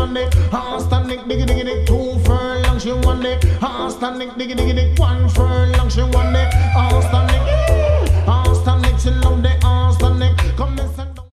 want it. Horse standing, diggy diggy dig, 2 furlongs she want it. Horse standing, diggy diggy dig, 1 furlong she want it. Horse standing.